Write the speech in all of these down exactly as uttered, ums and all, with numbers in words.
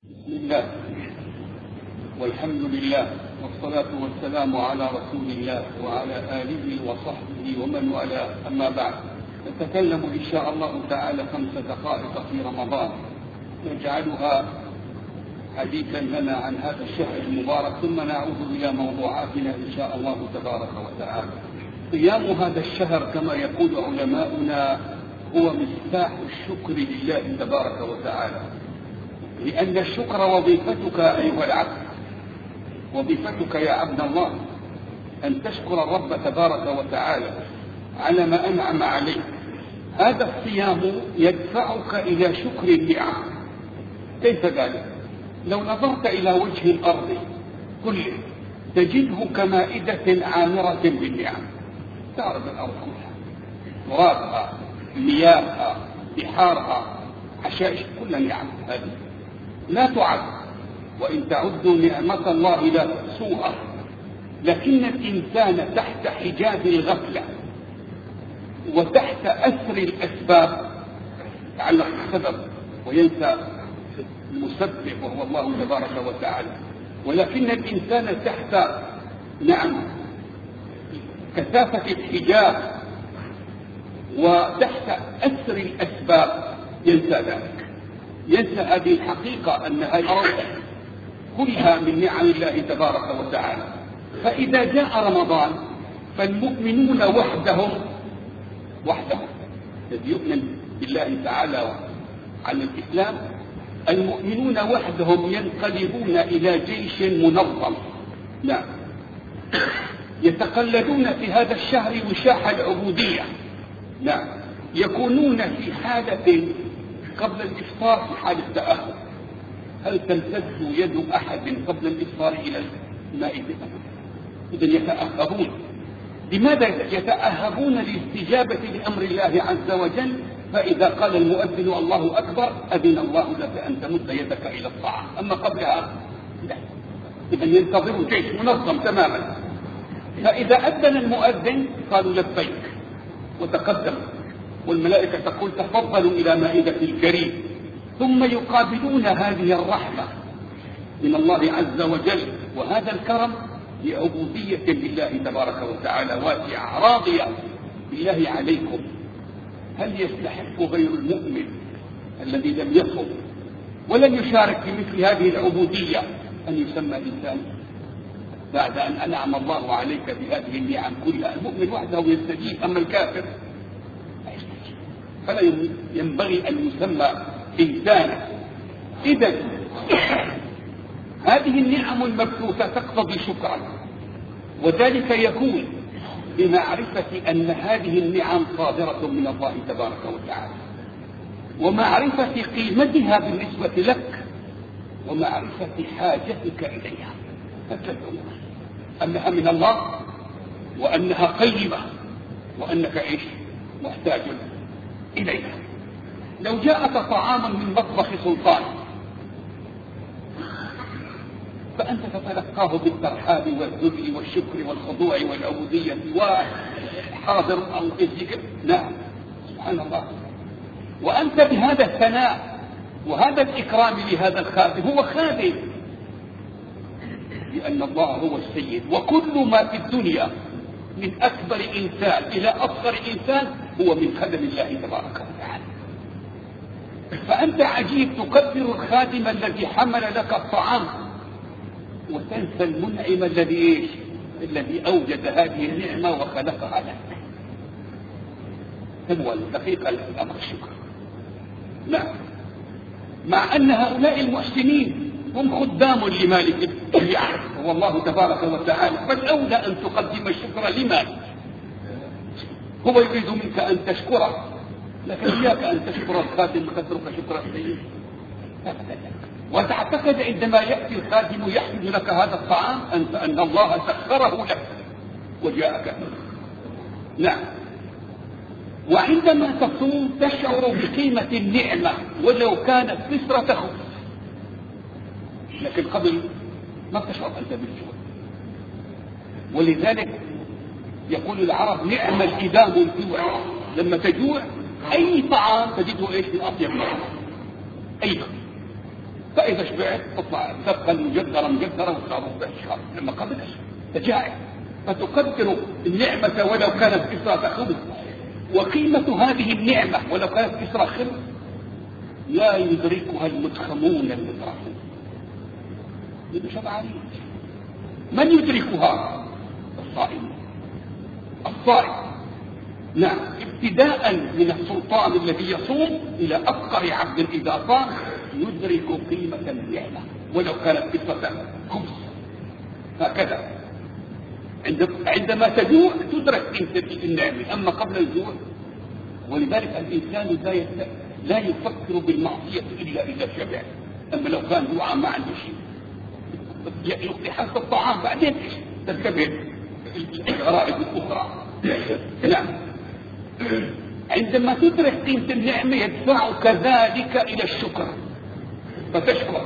بسم الله والحمد لله والصلاة والسلام على رسول الله وعلى آله وصحبه ومن والاه، أما بعد. نتكلم إن شاء الله تعالى خمس دقائق في رمضان نجعلها حديثا لنا عن هذا الشهر المبارك، ثم نعود إلى موضوعاتنا إن شاء الله تبارك وتعالى. صيام هذا الشهر كما يقول علماؤنا هو مفتاح الشكر لله تبارك وتعالى، لأن الشكر وظيفتك أيها العبد، وظيفتك يا عبد الله أن تشكر الرب تبارك وتعالى على ما أنعم عليك. هذا الصيام يدفعك إلى شكر النعم. كيف ذلك؟ لو نظرت إلى وجه الأرض كله تجده كمائدة عامرة بالنعم، تعرض الأرض كلها، ترابها، مياهها، بحارها، حشائش، كل نعم هذه لا تعد، وإن تعدوا نعمة الله لا تحصوها. لكن الإنسان تحت حجاب الغفلة وتحت أثر الأسباب يتعلق بالسبب وينسى المسبب وهو الله تبارك وتعالى. ولكن الإنسان تحت نعم كثافة الحجاب وتحت أثر الأسباب ينسى ذلك، ينسى هذه الحقيقة أن هذه الأرض كلها من نعم الله تبارك وتعالى. فإذا جاء رمضان فالمؤمنون وحدهم وحدهم الذي يؤمن بالله تعالى على الإسلام، المؤمنون وحدهم ينقلبون إلى جيش منظم، لا يتقلدون في هذا الشهر وشاح العبودية، لا يكونون في حالة قبل الإفطار في حالة تأهب. هل تمتد يد أحد قبل الإفطار إلى المائدة؟ إذن يتأهبون. لماذا يتأهبون؟ لاستجابة لأمر الله عز وجل، فإذا قال المؤذن الله أكبر أذن الله لك أن تمد يدك إلى الطعام، أما قبلها لا. إذن ينتظروا جيش منظم تماما، فإذا أذن المؤذن قالوا لبيك وتقدم، والملائكة تقول تفضلوا إلى مائدة الكريم، ثم يقابلون هذه الرحمة من الله عز وجل وهذا الكرم بعبودية لله تبارك وتعالى واسعة راضية بالله عليكم. هل يستحق غير المؤمن الذي لم يصم ولم يشارك في مثل هذه العبودية أن يسمى إنسان بعد أن أنعم الله عليك بهذه النعم كلها؟ المؤمن وحده يستجيب، أما الكافر لا يستجيب، فلا ينبغي أن يسمى إنسانا. إذن هذه النعم المبثوثة تقتضي شكرا، وذلك يكون بمعرفة أن هذه النعم صادرة من الله تبارك وتعالى، ومعرفة قيمتها بالنسبة لك، ومعرفة حاجتك إليها، أنها من الله وأنها قيمة وأنك إيش محتاج إليها. لو جاءك طعام من مطبخ سلطان فأنت تتلقاه بالترحاب والذل والشكر والخضوع والعبودية وحاضر أو الذكر، نعم سبحان الله. وأنت بهذا الثناء وهذا الإكرام لهذا الخادم، هو خادم لأن الله هو السيد، وكل ما في الدنيا من أكبر إنسان إلى أصغر إنسان هو من خدم الله تبارك وتعالى. فأنت عجيب تقدر الخادم الذي حمل لك الطعام وتنسى المنعم الذي إيش؟ الذي أوجد هذه النعمة وخلقها لك. هو الدقيقة الأمر الشكر. نعم، مع أن هؤلاء المحسنين هم خدام لمالك يعرف هو الله تبارك وتعالى، فالأولى أن تقدم الشكر لمالك. هو يريد منك أن تشكره، لكن إياك أن تشكر الخادم قدرك شكر السيد. وتعتقد عندما يأتي الخادم يحمل لك هذا الطعام أنت أن الله سخره لك وجاءك. نعم. وعندما تصوم تشعر بقيمة النعمة ولو كانت كسرة خبز، لكن قبل ما تشعر أنت بالجوع. ولذلك يقول العرب نعم الإدام الجوع، لما تجوع أي طعام تجده إيش من أطيب منه، أي طعام. فإذا شبعت تطلع تبقى المجدرة مجدرة وتعرف بأشخاص، لما قبلش تجاعل، فتقدر النعمة ولو كانت كسرة خبز، وقيمة هذه النعمة ولو كانت كسرة خبز لا يدركها المتخمون المترفون. شبعانين. من يدركها؟ الصائم. الصائم نعم، ابتداء من السلطان الذي يصوم إلى أفقر عبد إذا صام يدرك قيمة النعمة ولو كانت قصة خبز. هكذا عندما تجوع تدرك قيمة النعمة، أما قبل الجوع. ولذلك الإنسان لا يفكر بالمعصية إلا إذا شبع. أما لو كان جوعا ما عنده شيء يحس الطعام بعدين تنتبه الغرائز الأخرى. نعم، عندما تدرك قيمة النعمة يدفعك ذلك إلى الشكر فتشكر،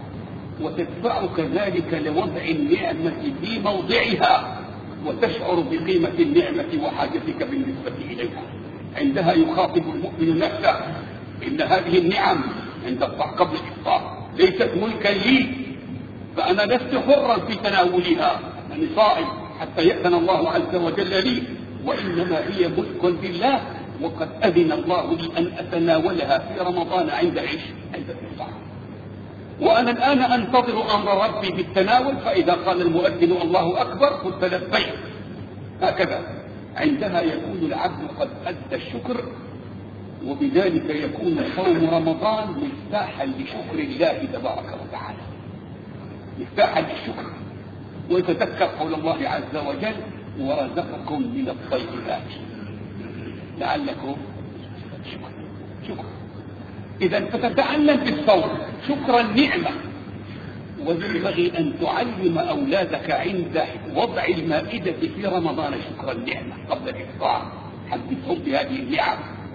وتدفعك ذلك لوضع النعمة في موضعها وتشعر بقيمة النعمة وحاجتك بالنسبة إليها. عندها يخاطب المؤمن نفسه إن هذه النعم عند قبل الإفطار ليست ملكا لي، فأنا لست حرا في تناولها، أنا صائم حتى يأذن الله عز وجل لي، وإنما هي ملك لله، وقد أذن الله لي أن أتناولها في رمضان عند عيش عند الإفطار، وأنا الآن أنتظر أمر ربي بالتناول، فإذا قال المؤذن الله أكبر قلت لبيك. هكذا عندها يكون العبد قد أدى الشكر، وبذلك يكون صوم رمضان مفتاحا لشكر الله تبارك وتعالى، مفتاحا للشكر. ويتذكر قول الله عز وجل ورزقكم من الطيبات لعلكم شكر شكر. إذا فتتعلم بالصوم شكر النعمة، وينبغي أن تعلم أولادك عند وضع المائدة في رمضان شكر النعمة قبل الإفطار، حدثهم بهذه النعم،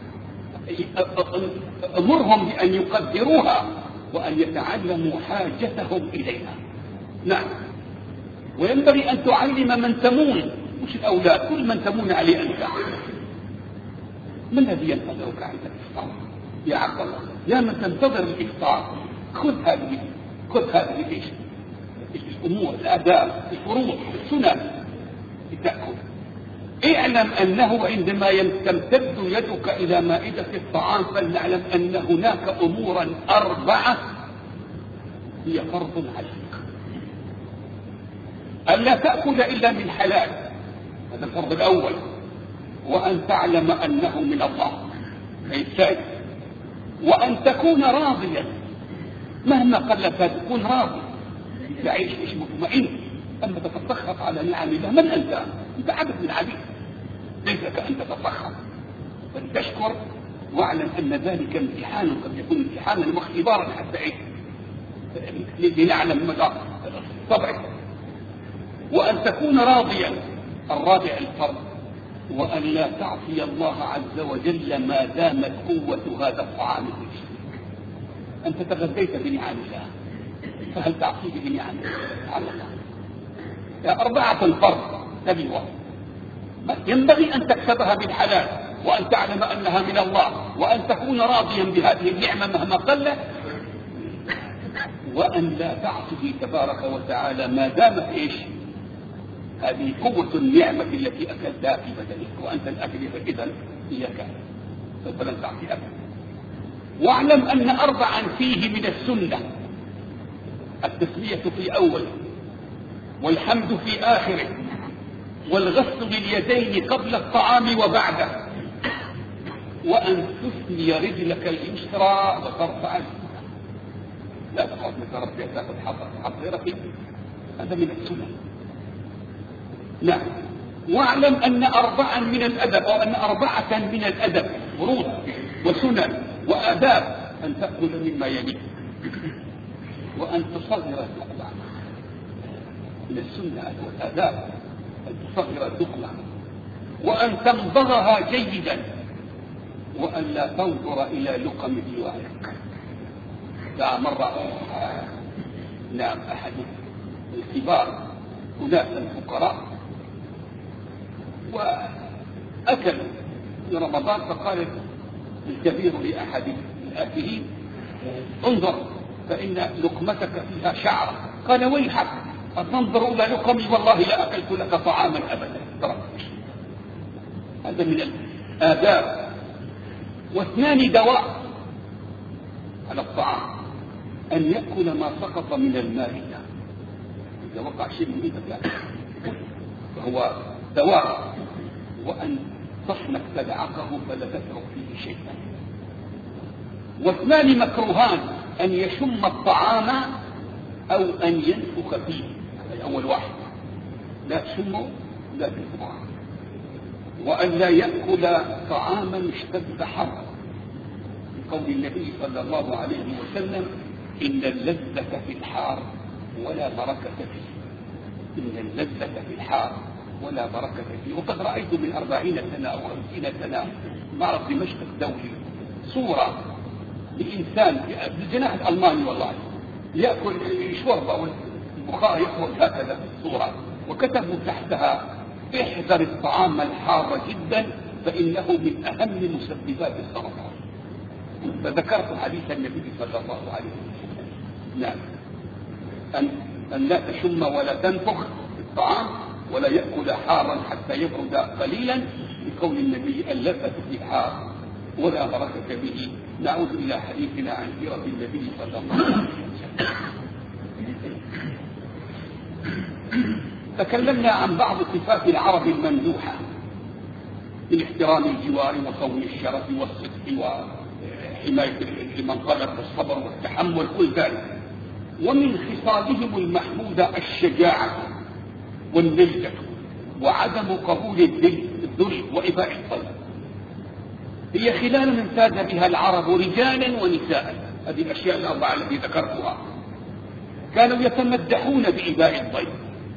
أمرهم بأن يقدروها وأن يتعلموا حاجتهم إليها. نعم، وينبغي أن تعلم من تمون، مش الأولاد، كل من تمون عليه أنت. من الذي ينتظرك عند الإفطار يا عبد الله؟ يا من تنتظر الإفطار خذ هذه خذ هذه ايش؟ الأمور، الآداب، الفروض، السنن لتأكل. اعلم أنه عندما تمتد يدك إلى مائدة الطعام فلنعلم أن هناك أمورا أربعة هي فرض عليك، أن لا تأكل إلا من حلال، هذا الفرض الأول، وأن تعلم أنه من الله أي الثاني، وأن تكون راضيا مهما قلت تكون راضي تعيش إيش مطمئن. أما تتسخط على نعم الله، من أنت؟ أنت عبد من عبيد، ليس كأن تتسخط، بل تشكر واعلم أن ذلك امتحان، قد يكون امتحانا واختبارا حتى إيه لنعلم مدى طبعك. وأن تكون راضيا، الرابع الفرض، وأن لا تعصي الله عز وجل ما دامت قوة هذا الطعام فيك. أنت تغذيت بنعم الله، فهل تعصي بنعم على الله؟ يا أربعة الفرض تبيوة، ينبغي أن تكسبها بالحلال، وأن تعلم أنها من الله، وأن تكون راضيا بهذه النعمة مهما قلت، وأن لا تعصي تبارك وتعالى ما دامت إيش هذه قوة النعمة التي أكلتها في بدنك، وأنت الأكل فإذا إياك سوف لن تعصي أبدا. واعلم أن أربعا فيه من السنة: التسمية في أوله، والحمد في آخره، والغسل لليدين قبل الطعام وبعده، وأن تثني رجلك اليسرى وترفع اليسرى. لا تقعد متربع تاخذ حظك حظيرك، هذا من السنة. نعم. واعلم أن أربعا من الأدب، أو أن أربعة من الأدب فروض وسنن وآداب: أن تأكل مما يليك، وأن تصغر اللقمة، من السنة والآداب أن تصغر اللقمة، وأن تمضغها جيدا، وأن لا تنظر إلى لقم جوارك. لا مرة نعم أحد الكبار أناس الفقراء وأكل في رمضان، فقال الكبير لأحد الآكلين: انظر فإن لقمتك فيها شعرة. قال ويحك أتنظر إلى لقمي والله لا أكلت لك طعاما أبدا. هذا من الآداب. واثنان دواء على الطعام، أن يأكل ما سقط من المائدة، إذا وقع شيء من إيدك فهو دواء، وأن تصنك تدعكه فلا تترك فيه شيئا. واثنان مكروهان، أن يشم الطعام أو أن ينفخ فيه. هذا أول واحد، لا تشمه لا تنفخه. وأن لا يأكل طعاما اشتد حره، قول النبي صلى الله عليه وسلم إن اللذة في الحار ولا بركة فيه. إن اللذة في الحار ولا بركة فيه. وقد رأيت من أربعين سنة أو خمسين سنة معرض دمشق الدولي صورة لإنسان بالجناح الألماني والله يأكل شوربة والبخار يخرج هكذا صورة، وكتبوا تحتها احذر الطعام الحار جدا فإنه من أهم مسببات السرطان. فذكرت حديث النبي صلى الله عليه وسلم. نعم، أن, أن لا تشم ولا تنفخ الطعام ولا يأكل حارا حتى يبرد قليلا، لقول النبي اللذة في الحار ولا بركة به. نعود إلى حديثنا عن سيرة النبي صلى الله عليه وسلم. تكلمنا عن بعض صفات العرب الممدوحة من احترام الجوار وصون الشرف والصدق وحماية المنقلة والصبر والتحمل كل ذلك. ومن خصالهم المحمودة الشجاعة والنجدة وعدم قبول الذل وإباء الطلب. هي خلال امتاز بها العرب رجالا ونساء. هذه الأشياء الأربعة التي ذكرتها. كانوا يتمدحون بإباء الضيف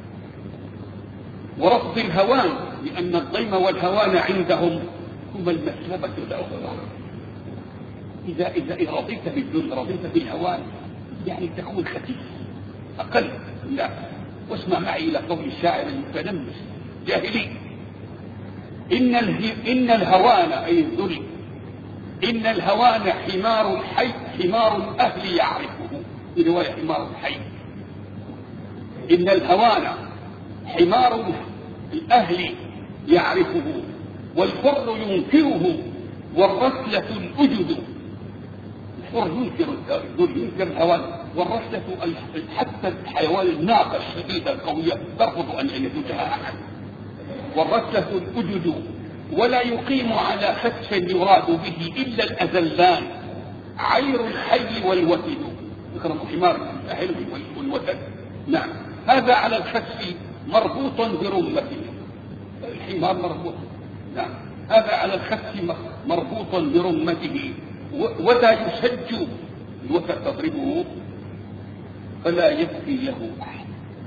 ورفض الهوان، لأن الضيم والهوان عندهم هما المثلبة الأخرى. إذا إذا رضيت بالذل رضيت بالهوان يعني تكون خفيف أقل. لا، واسمع معي إلى قول الشاعر المتلمس جاهلي: إن, إن الهوان أي الذل، إن الهوان حمار الحي، حمار الأهل يعرفه. في رواية حمار الحي. إن الهوان حمار الأهل يعرفه والحر ينكره والرسلة الأجد. الحر ينكر الذل، ينكر الهوان، والرسلة حتى الحيوان الناقة الشديدة القوية ترفض أن يجدها أحد. والرسلة الأجد ولا يقيم على خسف يراد به إلا الأذلان عير الحي والوتد. ذكر حمار الأهل والوتد. نعم، هذا على الخسف مربوط برمته. الحمار مربوط. نعم، هذا على الخسف مربوط برمته. وذا يسج الوتد تضربه فلا يكفي له أحد.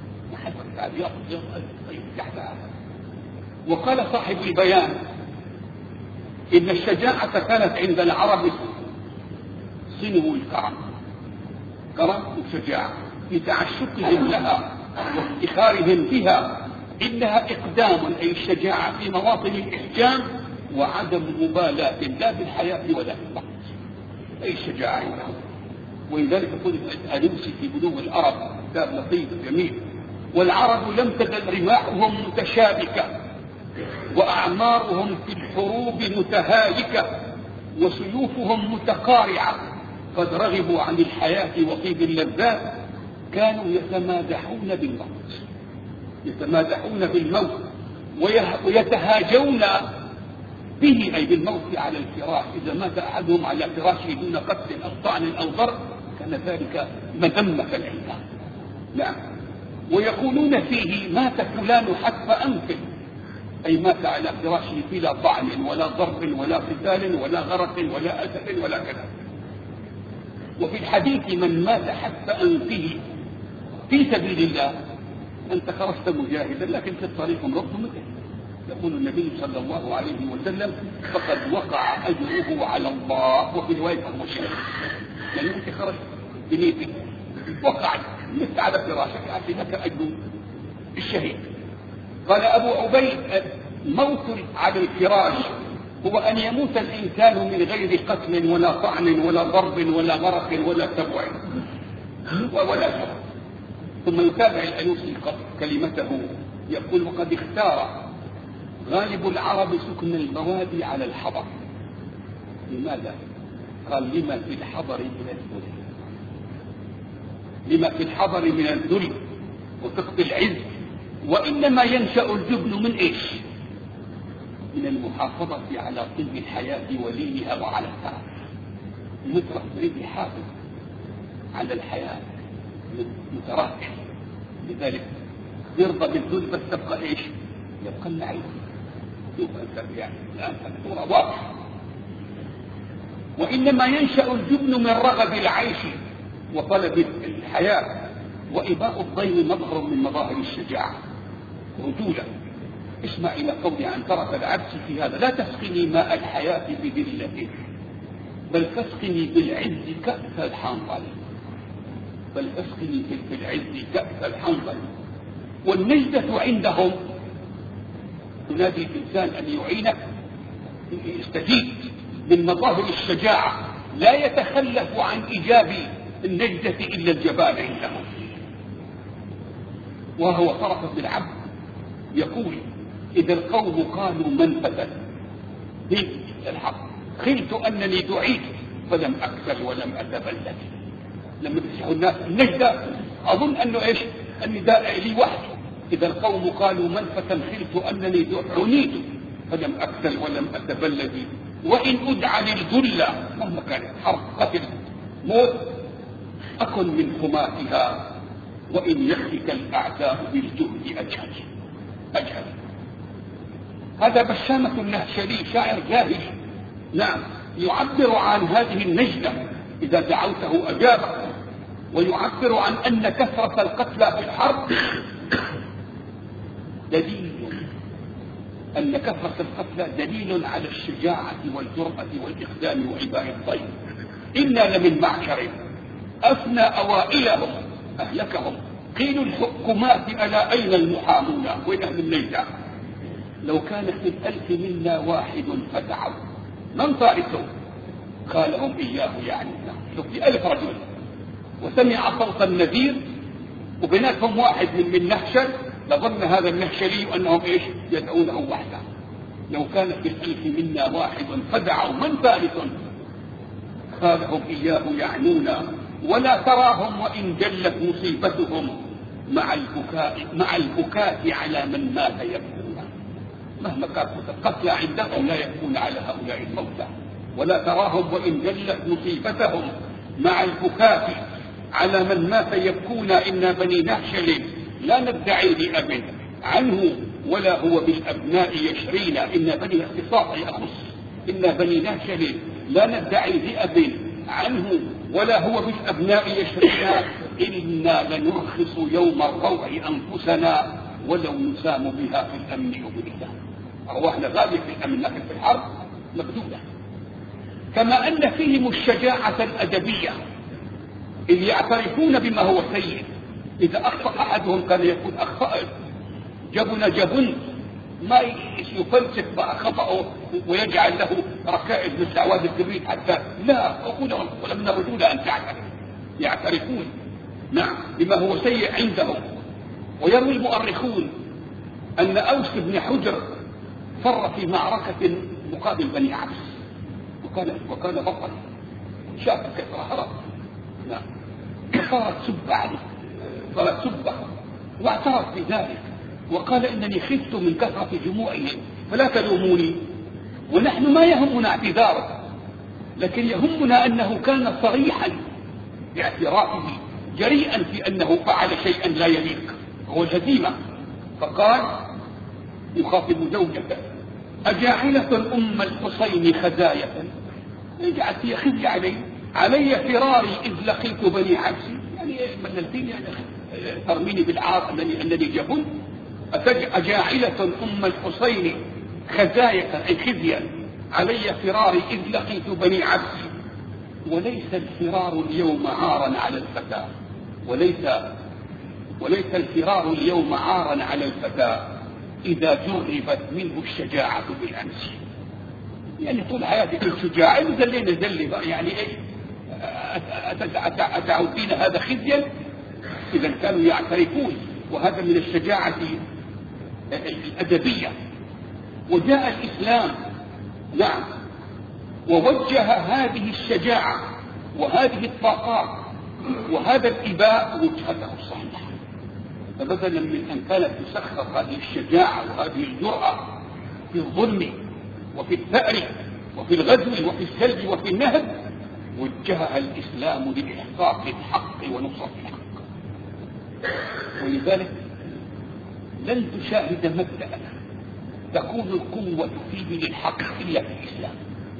وقال صاحب البيان إن الشجاعة كانت عند العرب صنو الكرم، كرم وشجاعة في تعشقهم لها وافتخارهم بها. إنها إقدام أي الشجاعة في مواطن الإحجام وعدم مبالاة لا بالحياة ولا بالموت، أي الشجاعة عندهم. ولذلك يقول الألوسي في بلوغ العرب كتاب لطيف جميل: والعرب لم تزل رماحهم متشابكة وأعمارهم في الحروب متهالكة وسيوفهم متقارعة، قد رغبوا عن الحياة وطيب اللذات، كانوا يتمادحون بالموت يتمادحون بالموت ويتهاجون به أي بالموت على الفراش. إذا مات أحدهم على فراشه دون قتل أو طعن أو ضرب كان ذلك مذمة عندهم. نعم، ويقولون فيه: مات فلان حتف أنف، أي مات على فراشه بلا طعن ولا ضرب ولا قتال ولا غرق ولا أسف ولا كذا. وفي الحديث: من مات حتف أنفه في سبيل الله أنت خرجت مجاهدا لكن في الطريق امرؤ مثله. يقول النبي صلى الله عليه وسلم: فقد وقع أجره على الله. وفي رواية المشرك يعني أنت خرجت بنيتك وقعت مت على فراشك أعطي لك أجر الشهيد. قال أبو عبيد: موت على الفراش هو أن يموت الإنسان من غير قتل ولا طعن ولا ضرب ولا غرق ولا تبع. ولا شرف. ثم يتابع الألوسي كلمته يقول: وقد اختار غالب العرب سكن البوادي على الحضر. لماذا؟ قال: لما في الحضر من الذل، لما في الحضر من الذل وسقط العز. وإنما ينشأ الجبن من إيش؟ من المحافظة على طيب الحياة ولينها وعلى الثراء. المترف يريد يحافظ على الحياة متراكم، لذلك يرضى بالذل بس تبقى إيش؟ يبقى النعيم. شوف أنت يعني الآن الصورة واضحة. وإنما ينشأ الجبن من رغب العيش وطلب الحياة، وإباء الضيم مظهر من مظاهر الشجاعة رجولة. اسمع إلى قولي عن طرف العبس في هذا: لا تسقني ماء الحياة بذلة، بل تسقني بالعز كأس الحنظل، بل تسقني بالعز كأس الحنظل. والنجدة عندهم تنادي الإنسان أن يعينك، يستجيب من مظاهر الشجاعة. لا يتخلف عن إيجاب النجدة إلا الجبان عندهم. وهو طرف بن عبد يقول: إذا القوم قالوا من فتن هي الحق، خلت أنني دعيت فلم أكسل ولم أتبلد. لما تسعوا الناس النجدة أظن أنه إيش؟ النداء لي وحده. إذا القوم قالوا من فتن خلت أنني عنيت فلم أكسل ولم أتبلد. وإن أدعى للذل مهما كانت حرب قتل موت أكن من حماتها، وإن يخلك الأعداء بالجهد أجهل أجهل. هذا بسامة النهشلي شاعر جاهل، نعم، يعبر عن هذه النجدة إذا دعوته أجابك، ويعبر عن أن كثرة القتلى في الحرب دليل، أن كثرة القتلى دليل على الشجاعة والجرأة والإقدام وعباء الطيب. إنا لمن معشر أفنى أوائلهم أهلكهم، قيل الحكمات ألا أين المحامون، وين أهل النجدة؟ لو كان في الألف منا واحد فتعوا من طارثوا قالهم إياه يعني. شوف في ألف رجل وسمع صوت النذير وبيناتهم واحد من من نهشل، لظن هذا النهشلي أنهم إيش؟ يدعونه وحده. لو كان في الألف منا واحد فدعوا من ثالث قالهم إياه يعنون، ولا تراهم وإن جلت مصيبتهم مع البكاء مع البكاء على من مات يبكون. مهما كانت القتلى عندهم لا يبكون على هؤلاء الموتى. ولا تراهم وإن جلت مصيبتهم مع البكاء على من مات يبكون. إن بني نهشل لا ندعي لأب عنه ولا هو بالأبناء يشرينا. إن بني اختصاص يخص. إن بني نهشل لا ندعي لأب عنه ولا هو بالأبناء يشرينا. إنا لنرخص يوم الروع أنفسنا ولو نسام بها في الأمن يبرينا. أرواحنا غالية في الأمن لكن في الحرب مبذولة. كما أن فيهم الشجاعة الأدبية إذ يعترفون بما هو سيء. إذا أخطأ أحدهم كان يقول أخطأت جبن جبن، ما يفلسف بقى خطأه ويجعل له ركائز من سعواد الكبريت حتى لا أقول ولم نرجو أن تعترف. يعترفون نعم بما هو سيء عندهم. ويروي المؤرخون أن أوس بن حجر فر في معركة مقابل بني عبس وكان وكان بطل، شاف كيف هرب، نعم، فصارت سب عليه، صارت سبه، واعترف بذلك وقال إنني خفت من كثرة جموعهم فلا تلوموني. ونحن ما يهمنا اعتذاره، لكن يهمنا أنه كان صريحا باعترافه جريئا في أنه فعل شيئا لا يليق هو الهزيمة. فقال يخاطب زوجته أجاعلة أم الحسين خزاية، جعلت هي خزي علي علي فراري إذ لقيت بني عبسي، يعني مللتيني يعني ترميني بالعار أنني, أنني جبن. أجاعلة أم الحسين خزاية أي خزيا علي فراري إذ لقيت بني عبسي. وليس الفرار اليوم عارا على الفتى، وليس وليس الفرار اليوم عارا على الفتى إذا جربت منه الشجاعة بالأمس. يعني طول حياتي كنت شجاع، زلينا زلي يعني إيه أتعودين هذا خزيا؟ إذا كانوا يعترفون، وهذا من الشجاعة الأدبية. وجاء الإسلام نعم ووجه هذه الشجاعة وهذه الطاقات وهذا الإباء وجهته الصحيحة. فبدلا من أن كانت تسخر هذه الشجاعة وهذه الجرأة في الظلم وفي الثأر وفي الغزو وفي السلب وفي النهب، وجهها الإسلام لإحقاق الحق ونصرة الحق. ولذلك لن تشاهد مبدأ تكون القوة فيه للحق إلا في الإسلام.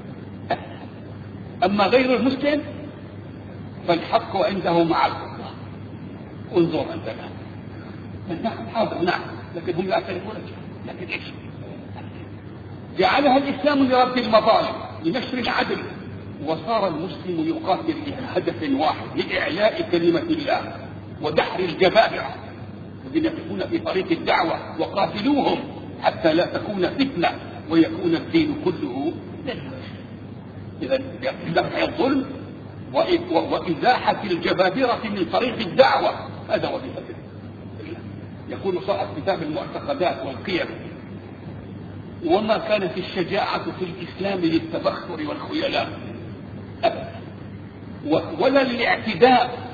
أما غير المسلم فالحق عنده مع القوة. انظر عندنا نعم حاضر نعم، لكن هم يعترفون لكن إيش؟ جعلها الإسلام لرد المظالم لنشر العدل، وصار المسلم يقاتل لهدف واحد لإعلاء كلمة الله ودحر الجبابرة الذين يقفون في طريق الدعوة، وقاتلوهم حتى لا تكون فتنة ويكون الدين كله لله. إذا دفع الظلم وإزاحة الجبابرة من طريق الدعوة هذا وظيفة الله. يقول صاحب كتاب المعتقدات والقيم: وما كانت الشجاعة في الإسلام للتبختر والخيلاء أبدا، ولا للاعتداء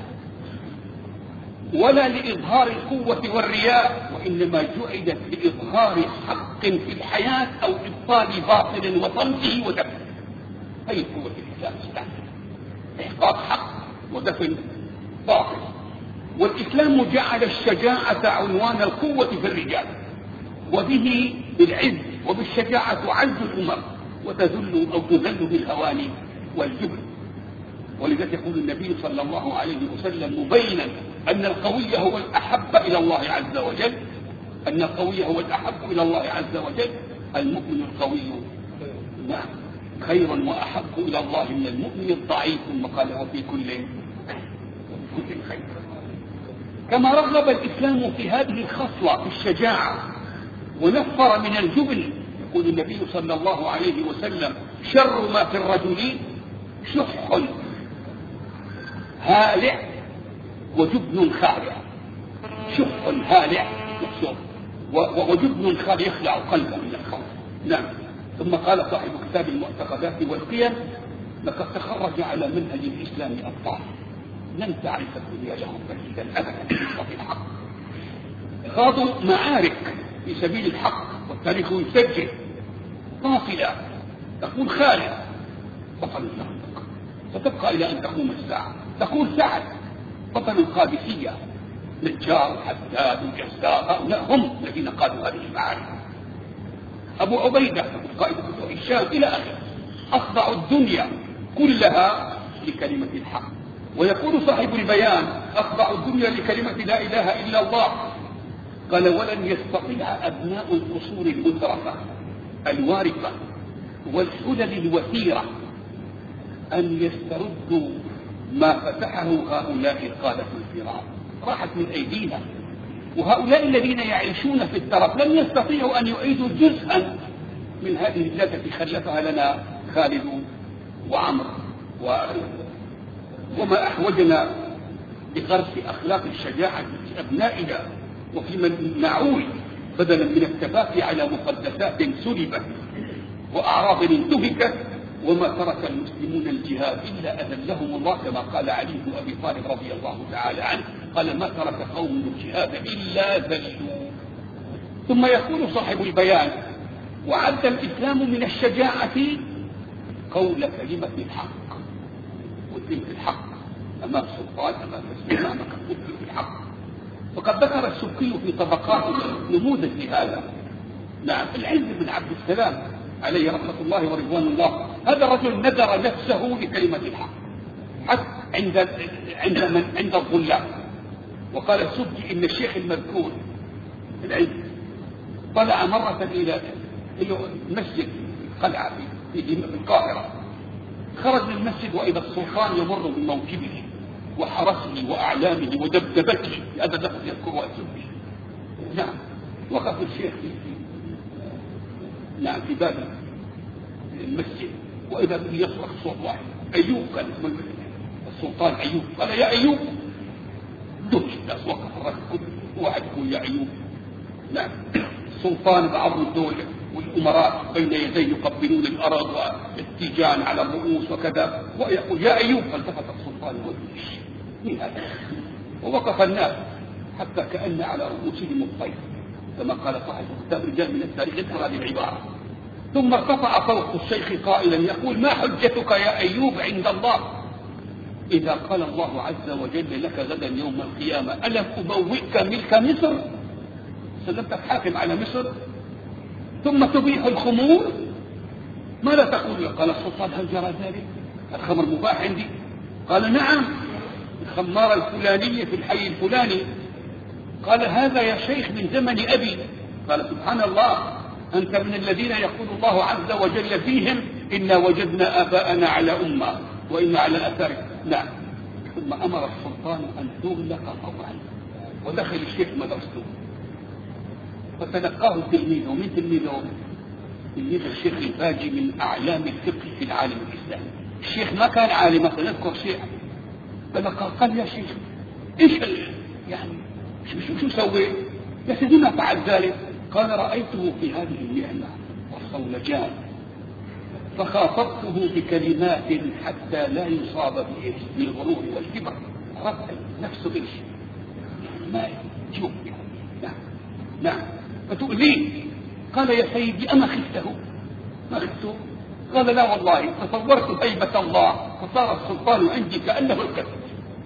ولا لإظهار القوة والرياء، وإنما جعلت لإظهار حق في الحياة أو إبطال باطل وطمسه ودفنه. هي قوة الإسلام استعمل إحقاق حق ودفن باطل. والإسلام جعل الشجاعة عنوان القوة في الرجال، وبه بالعز وبالشجاعة تعز الأمم وتذل أو تذل بالهوان والجبن. ولذلك يقول النبي صلى الله عليه وسلم مبينا أن القوي هو الأحب إلى الله عز وجل، أن القوي هو الأحب إلى الله عز وجل، المؤمن القوي نعم خير وأحب إلى الله من المؤمن الضعيف، ثم قال وفي كل كل خير. كما رغب الإسلام في هذه الخصلة في الشجاعة ونفر من الجبن. يقول النبي صلى الله عليه وسلم: شر ما في الرجل شح هالع وجبن خالع. شح هالع يحشر وجبن خالع يخلع قلبه من الخوف. نعم. ثم قال صاحب كتاب المعتقدات والقيم: لقد تخرج على منهج الإسلام أبطال لن تعرف الدنيا لهم فريدا أبدا في الحق، خاضوا معارك في سبيل الحق والتاريخ يسجل قافلة تقول خالد بطل الزهق ستبقى إلى أن تقوم الساعة. تقول سعد بطل القادسية، نجار حداد وجزار، هؤلاء هم الذين قادوا هذه المعارك. أبو عبيدة قائد فتوح الشام إلى آخره، أخضعوا الدنيا كلها لكلمة الحق. ويقول صاحب البيان: أخضعوا الدنيا لكلمة لا إله إلا الله. قال: ولن يستطيع أبناء القصور المترفة الوارثة والحلل الوثيرة أن يستردوا ما فتحه هؤلاء القادة الكرام. راحت من أيدينا، وهؤلاء الذين يعيشون في الترف لن يستطيعوا أن يعيدوا جزءا من هذه الذات التي خلفها لنا خالد وعمر وأخوه. وما أحوجنا بغرس أخلاق الشجاعة في أبنائنا وفي من نعول، بدلا من التباكي على مقدسات سلبت وأعراض انتهكت. وما ترك المسلمون الجهاد إلا أذلهم الله، كما قال علي بن أبي طالب رضي الله تعالى عنه، قال: ما ترك قوم الجهاد إلا ذلوا. ثم يقول صاحب البيان: وعد الإسلام من الشجاعة قول كلمة الحق، وكلمة الحق أمام سلطان أمام مسلم أمام كلمة الحق. وقد ذكر السبكي في طبقاته نموذج لهذا. نعم، العز بن عبد السلام عليه رحمة الله ورضوان الله، هذا الرجل نذر نفسه لكلمة الحق حتى عند عند من عند الظلام. وقال السبكي: إن الشيخ المذكور العز طلع مرة إلى المسجد قلعة في القاهرة، خرج من المسجد وإذا السلطان يمر بموكبه وحرسه وأعلامه ودبدبته، هذا لفظ يذكره السبكي. نعم. وقف الشيخ في نعم في باب المسجد، وإذا به يصرخ صوت واحد: أيوب كان اسم المسجد، السلطان أيوب. قال يا أيوب، دهش الناس، وقف الرجل كله واحد يقول يا أيوب. نعم، السلطان بعض الدولة والأمراء بين يديه يقبلون الأرض والتيجان على الرؤوس وكذا، ويقول يا أيوب. فالتفت السلطان ودهش، مين هذا؟ ووقف الناس حتى كأن على رؤوسهم الطير، كما قال صاحب كتاب رجال من التاريخ اذكر هذه العبارة. ثم ارتفع صوت الشيخ قائلا يقول ما حجتك يا أيوب عند الله إذا قال الله عز وجل لك غدا يوم القيامة ألم أبوئك ملك مصر؟ سلمتك حاكم على مصر ثم تبيح الخمور، ماذا تقول؟ قال السلطان هل جرى ذلك؟ الخمر مباح عندي؟ قال نعم، الخمارة الفلانية في الحي الفلاني. قال هذا يا شيخ من زمن أبي. قال سبحان الله، أنت من الذين يقول الله عز وجل فيهم إنا وجدنا آباءنا على أمة وإنا على أثره. نعم. ثم أمر السلطان أن تغلق فورا، ودخل الشيخ مدرسته فتلقاه تلميذه. من تلميذه؟ تلميذ الشيخ الباجي من أعلام الفقه في العالم الإسلامي. الشيخ ما كان عالما، سنذكر شيء. فلقى قال يا شيخ إيش يعني شو شو سوي يا سيدي؟ ما فعل ذلك. قال رأيته في هذه النعمة والصولجان فخاطبته بكلمات حتى لا يصاب بالغرور والكبر. رد نفسه إيش ما يجوب. نعم نعم. فتؤذيه. قال يا سيدي أما خفته؟ ما خفته؟ قال لا والله تصورت هيبة الله فصار السلطان عندي كأنه الكسر.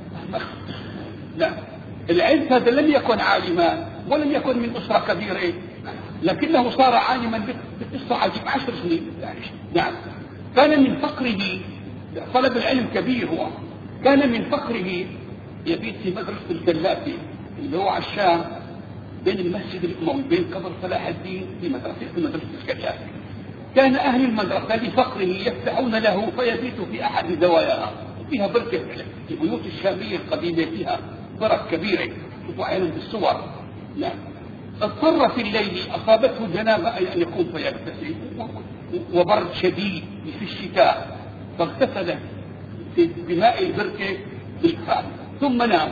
لا، العلم هذا لم يكن عالما ولم يكن من أسرة كبيرة، لكنه صار عالما بقصة عجيب عشر سنين. نعم. كان من فقره، طلب العلم كبير، هو كان من فقره يبيت في مدرسة الجلاتي اللي هو على الشام بين المسجد الأموي بين قبر صلاح الدين في مدرسة في مدرسة الجلاتي. كان أهل المدرسة لفقره يفتحون له فيبيت في أحد زواياها، فيها بركة في بيوت الشامية القديمة فيها بركة كبيرة شوفوا عينهم بالصور. نعم. اضطر في الليل أصابته جنابة أن يقوم فيغتسل وبرد شديد في الشتاء، فاغتسل بماء البركة بالفعل ثم نام،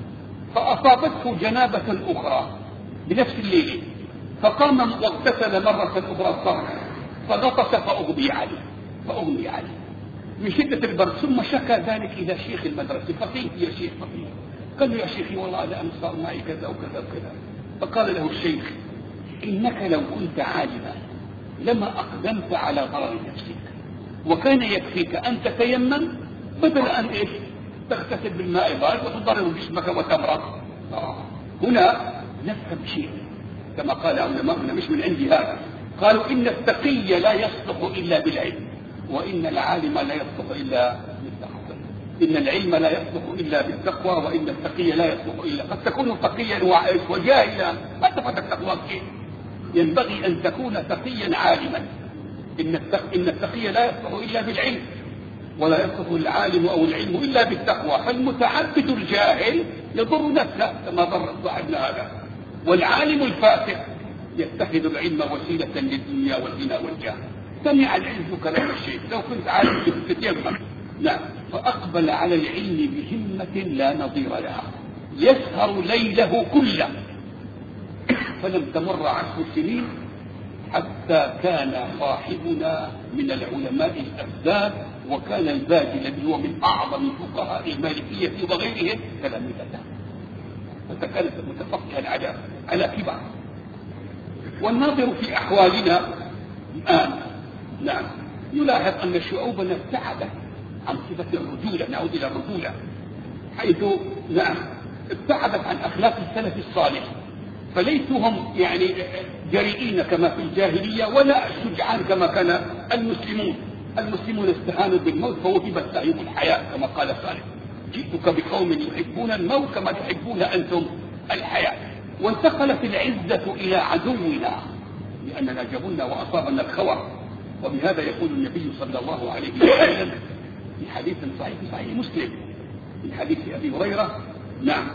فأصابته جنابة أخرى بنفس الليل، فقام واغتسل مرة أخرى صار فغطس فأغمي عليه فأغمي عليه من شدة البرد. ثم شكى ذلك إلى شيخ المدرسة. فقيل يا شيخ فقيل. قال له يا شيخي والله أنا أمس صار معي كذا وكذا وكذا. فقال له الشيخ إنك لو كنت عالما لما أقدمت على ضرر نفسك، وكان يكفيك أن تتيمم بدل أن إيش تغتسل بالماء البارد وتضرر جسمك وتمرض. آه. هنا نفهم شيء كما قال علماؤنا مش من عندي هذا، قالوا إن التقي لا يصلح إلا بالعلم، وإن العالم لا يصلح إلا بالتقوى. إن العلم لا يصلح إلا بالتقوى، وإن التقي لا يصلح إلا. قد تكون تقيا وجاهلا ما تفت التقوى كيف. ينبغي أن تكون تقيا عالما. إن التقي, إن التقي لا يصلح إلا بالعلم، ولا يصلح العالم أو العلم إلا بالتقوى. فالمتعبد الجاهل يضر نفسه كما ضر صاحبنا هذا، والعالم الفاسق يتخذ العلم وسيلة للدنيا والغنى والجاه. سمع العلم كلام الشيخ لو كنت عالم تتيمم. لا، فأقبل على العلم بهمة لا نظير لها، يسهر ليله كله. فلم تمر عشر سنين حتى كان صاحبنا من العلماء الأفذاذ، وكان الباجي الذي هو من أعظم فقهاء المالكية وغيرهم تلامذته، فكان متفقها على على كبار. والناظر في أحوالنا الآن نعم يلاحظ أن شعوبنا ابتعدت عن صفة الرجولة. نعود إلى الرجولة، حيث نعم ابتعدت عن أخلاق السلف الصالح، فليسوا هم يعني جريئين كما في الجاهلية ولا شجعان كما كان المسلمون. المسلمون استهانوا بالموت فوهبت لهم الحياة كما قال صالح جئتك بقوم يحبون الموت كما تحبون أنتم الحياة. وانتقلت العزة إلى عدونا لأننا جبنا وأصابنا الخور. وبهذا يقول النبي صلى الله عليه وسلم في حديث صحيح صحيح مسلم من حديث أبي هريرة نعم،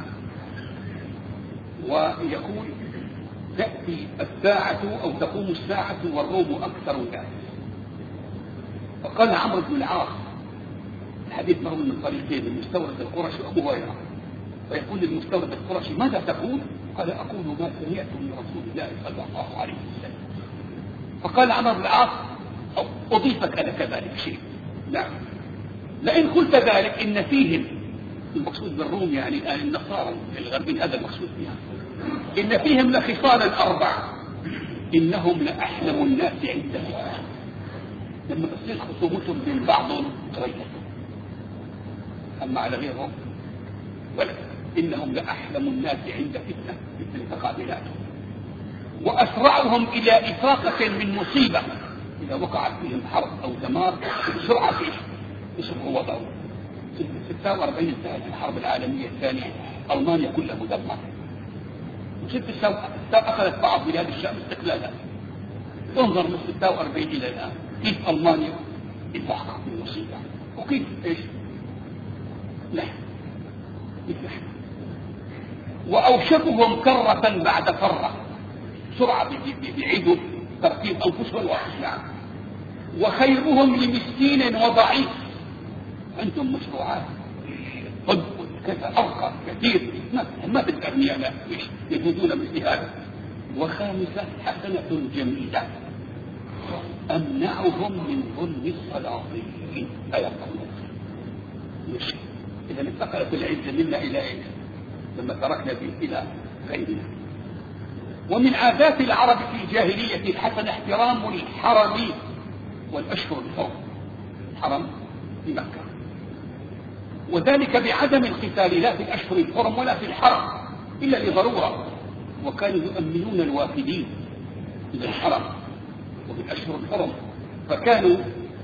ويقول تأتي الساعة أو تقوم الساعة والروم أكثر الناس. فقال عمرو بن العاص الحديث مروي من طريقين، المستورد القرشي وأبو هريرة. فيقول المستورد القرشي: ماذا تقول؟ قال: أقول ما سمعت من رسول الله صلى الله عليه وسلم. فقال عمرو بن العاص: أضيفك أنا كذلك شيء. نعم، لئن قلت ذلك إن فيهم، المقصود بالروم يعني الآن النصارى الغربيين، هذا المقصود بها، إن فيهم لخصالا أربعة إنهم لأحلم الناس عند الله. لما تصير خصومتهم بين بعضهم تغير، أما على غيرهم ولا. إنهم لأحلم الناس عند فتنة مثل تقابلاتهم، وأسرعهم إلى إفاقة من مصيبة إذا وقعت فيهم حرب أو دمار بسرعة فيه يصبحوا وضعوا. في ستة وأربعين انتهت الحرب العالمية الثانية، ألمانيا كلها مدمرة، وستة أخذت بعض بلاد الشام استقلالها. انظر من ستة وأربعين إلى الآن كيف ألمانيا إفاقة من مصيبة، وكيف إيش لا مثل. وأوشكهم كرة بعد كرة، سرعة بيعيدوا ترتيب أنفسهم وأحلام. وخيرهم لمسكين وضعيف، عندهم مشروعات طب كذا أرقى كثير، ما ما بالأغنياء لا يجدون مثل هذا. وخامسة حسنة جميلة أمنعهم من ظلم السلاطين. آية الله. إذا انتقلت العزة منا إلى إيه؟ لما تركنا به إلى غيرنا. ومن عادات العرب في الجاهلية الحسنة احترام الحرم والأشهر الحرم، الحرم في مكة، وذلك بعدم القتال لا في الأشهر الحرم ولا في الحرم إلا لضرورة. وكانوا يؤمنون الوافدين إلى الحرم وفي الأشهر الحرم، فكانوا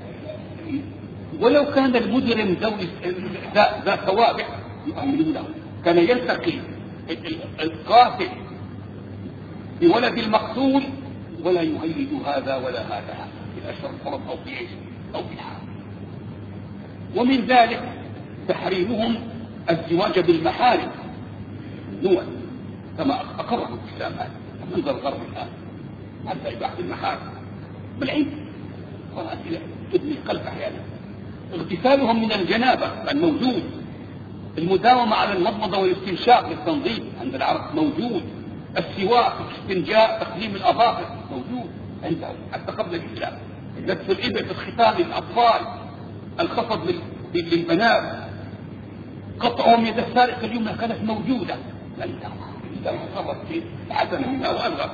ولو كان المجرم ذا توابع يؤمنونه. كان يلتقي القاتل بولد المقتول ولا يهيج هذا ولا هذا في الأشهر الحرم أو في عيش أو في الحرم. ومن ذلك تحريمهم الزواج بالمحارم نوع كما أقره الإسلام هذا منظر الغرب الآن، حتى إباحة المحارم بالعيد قرأت إلى تبني القلب أحيانا. اغتسالهم من الجنابة الموجود، المداومة على المضمضة والاستنشاق للتنظيف عند العرب موجود، السواك، الاستنجاء، تقليم الأظافر موجود عندهم حتى قبل الإسلام، لبس الإبل في الختان للأطفال، الخفض للبنات، قطعهم يد السارق اليمنى كانت موجودة عندهم إذا صارت في حسنة منها وألغى.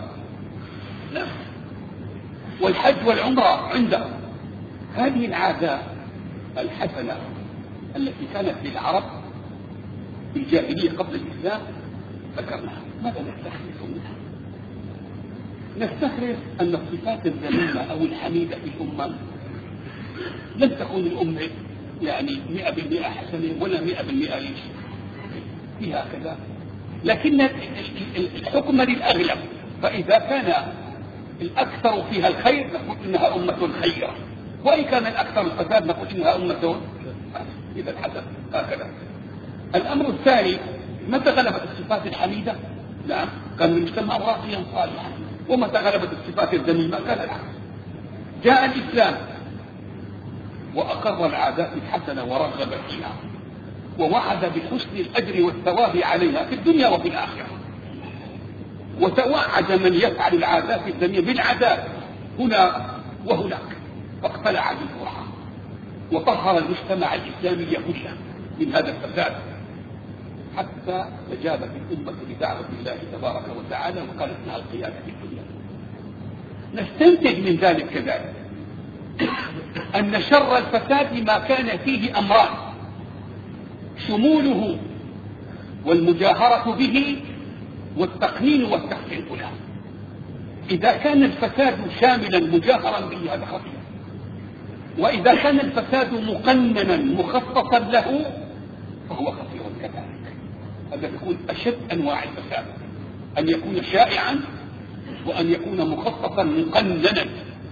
والحج والعمرة عندهم. هذه العادة الحسنة التي كانت للعرب في الجاهلية قبل الإسلام ذكرناها. ماذا نستخلص منها؟ نستخلص أن الصفات الذميمة أو الحميدة في الأمة لم تكن الأمة يعني مئة بالمئة حسنة ولا مئة بالمئة ليش فيها كذا، لكن الحكم للأغلب. فإذا كان الأكثر فيها الخير نقول إنها أمة خيرة، وإن كان الأكثر الفساد نقول إنها أمة إذا الحسن. هكذا. الأمر الثاني، متى غلبت الصفات الحميدة؟ نعم، كان المجتمع راقيا صالحا. ومتى غلبت الصفات الذميمة كان العكس. جاء الإسلام وأقر العادات الحسنة ورغب فيها ووعد بحسن الأجر والثواب عليها في الدنيا وفي الآخرة، وتوعد من يفعل العادات الذميمة بالعذاب هنا وهناك، فاقتلع بالفرحة وطهر المجتمع الإسلامي كله من هذا الفساد، حتى استجابت الأمة لدعوة الله تبارك وتعالى وقالت لها القيادة في الدنيا. نستنتج من ذلك كذلك أن شر الفساد ما كان فيه أمران: شموله والمجاهرة به والتقنين والتحقيق له. إذا كان الفساد شاملا مجاهرا به هذا خطير، وإذا كان الفساد مقننا مخصصا له فهو خطير كذلك. هذا يكون أشد أنواع الفساد، أن يكون شائعا وأن يكون مخصصا مقننا.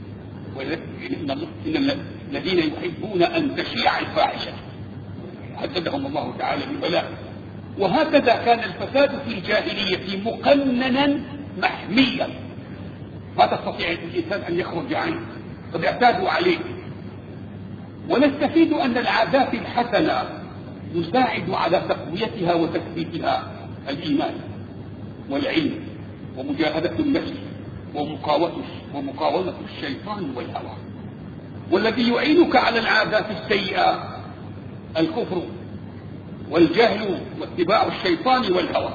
إن الذين يحبون أن تشيع الفاحشة هددهم الله تعالى ببلاء. وهكذا كان الفساد في الجاهلية مقننا محميا، ما تستطيع الإنسان أن يخرج عنه، قد اعتادوا عليه. ونستفيد أن العادات الحسنة يساعد على تقويتها وتثبيتها الإيمان والعلم ومجاهدة النفس ومقاومة الشيطان والهوى. والذي يعينك على العادات السيئة الكفر والجهل واتباع الشيطان والهوى.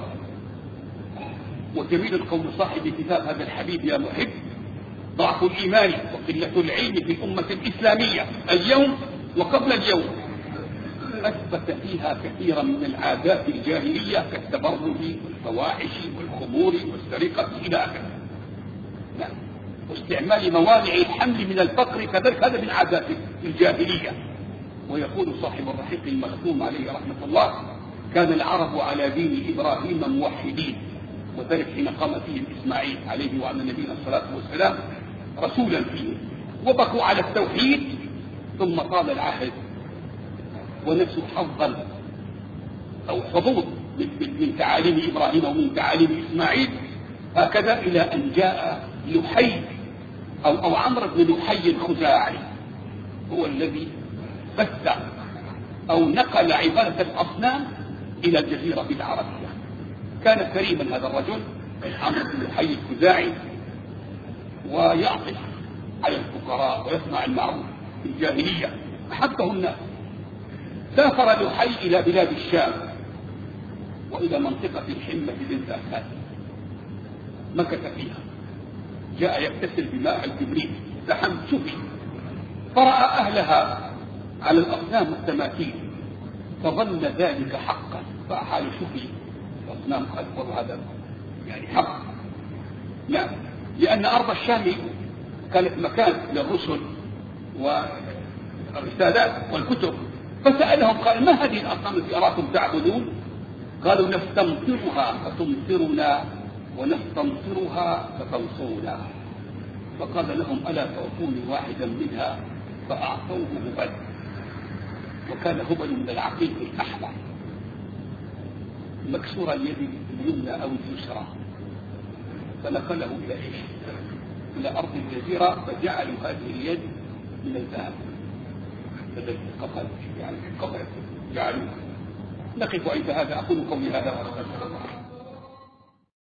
وجميل القول صاحب كتاب هذا الحبيب يا محب: ضعف الإيمان وقلة العلم في الأمة الإسلامية اليوم وقبل اليوم أثبت فيها كثيرا من العادات الجاهلية كالتبرج والفواحش والخمور والسرقة إلى آخره. نعم. واستعمال موانع الحمل من الفقر كذلك هذا من عادات الجاهلية. ويقول صاحب الرحيق المختوم عليه رحمة الله: كان العرب على دين إبراهيم موحدين، وذلك حين قام فيهم إسماعيل عليه وعلى نبينا الصلاة والسلام رسولا فيه، وبقوا على التوحيد، ثم طال العهد ونسوا حظا أو حظوظ من تعاليم إبراهيم ومن تعاليم إسماعيل، هكذا إلى أن جاء لحي أو, أو عمرو بن لحي الخزاعي هو الذي بث أو نقل عبادة الأصنام إلى الجزيرة العربية. كان كريما هذا الرجل عمرو بن لحي الخزاعي، ويعطف على الفقراء ويصنع المعروف في الجاهلية، أحبه الناس. سافر لحي إلى بلاد الشام وإلى منطقة الحمة بنت أسد، مكث فيها، جاء يغتسل بماء الكبريت، لحم شفي، فرأى أهلها على الأصنام والتماثيل فظن ذلك حقا، فأحال شفي الأصنام قال هذا يعني حق. لا، لأن أرض الشام كانت مكان للرسل والرسالات والكتب، فسألهم قال: ما هذه الأصنام التي أراكم تعبدون؟ قالوا: نستمطرها فتمطرنا ونستمطرها فتنصرنا. فقال لهم: ألا تعطوني واحدا منها؟ فأعطوه هبل، وكان هبل من العقيق الأحمر مكسور اليد اليمنى أو اليسرى، فنقله إلى إيش؟ إلى أرض الجزيرة، فجعلوا هذه اليد من الذهب الذي قبل يعني قبل جعلوها. نقف عند هذا. أقول قولي هذا.